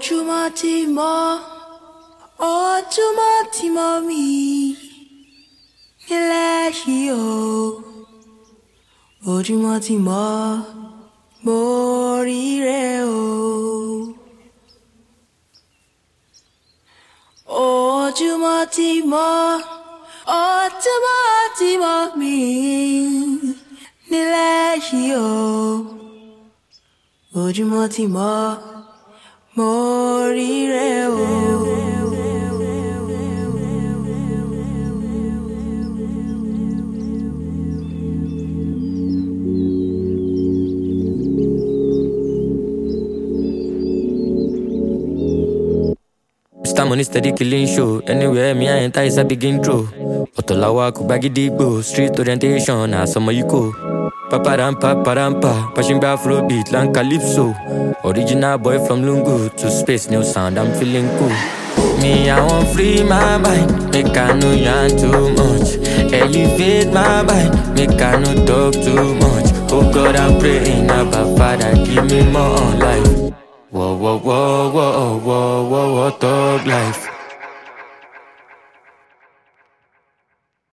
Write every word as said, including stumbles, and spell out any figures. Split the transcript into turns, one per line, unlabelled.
Ojúmọ́ ti mọ́, ojúmọ́ ti mọ́ mi nílẹ̀ yìí o. Ojúmọ́ ti mọ́, mo ríre o. Ojúmọ́ ti mọ́, ojúmọ́ ti mọ́ mi nílẹ̀ yìí o. Ojúmọ́ ti mọ́, mo ríre o.
Mister Money steady killing show. Anywhere me I enter is a begin draw. Otolawa kubagidigbo. Street orientation as some you go. Paparampa parampa. Pushing back afrobeat like calypso. Original boy from Lungu to space new sound. I'm feeling cool. Me I want free my mind. Make I know yarn too much. Elevate my mind. Make I no talk too much. Oh God I'm praying about Father give me more life. Whoa, whoa, whoa, whoa, whoa, whoa, whoa, thug life.